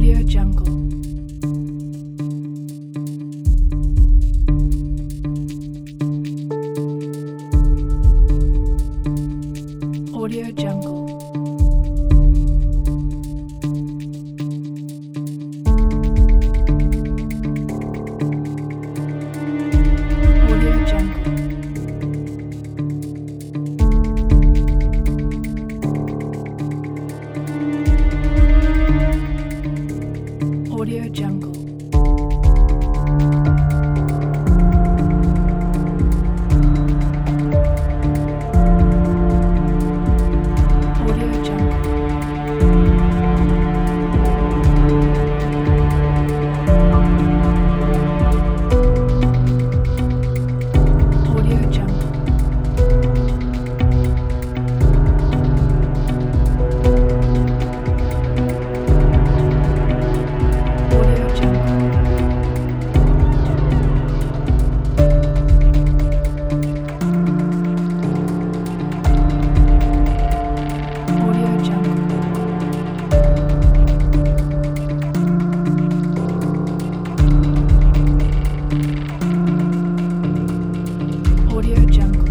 Audio Jungle. Audio Jungle. Audio Jungle. Audio Jungle. Audio Jungle. Audio Jungle. Audio Jungle. Audio Jungle. Audio Jungle.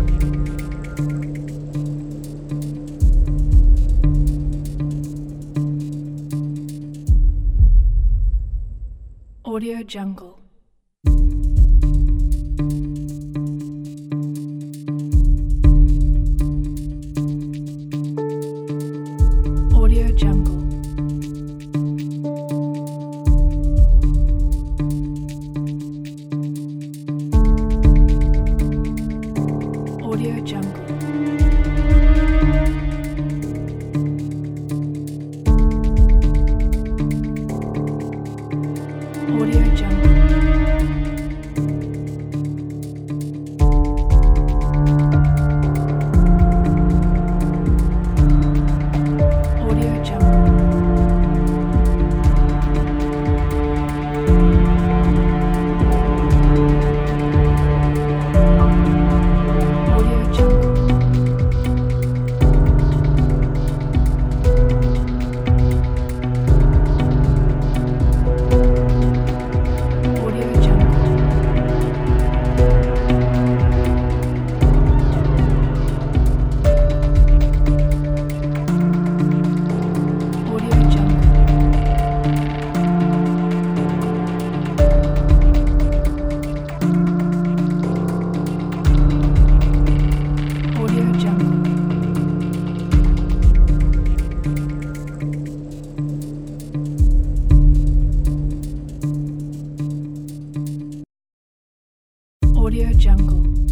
Audio Jungle. Audio Jungle. Audio Jungle. Audio Jungle. Audio Jungle. Audio Jungle. Audio Jungle. Audio Jungle. Audio Jungle. Audio Jungle.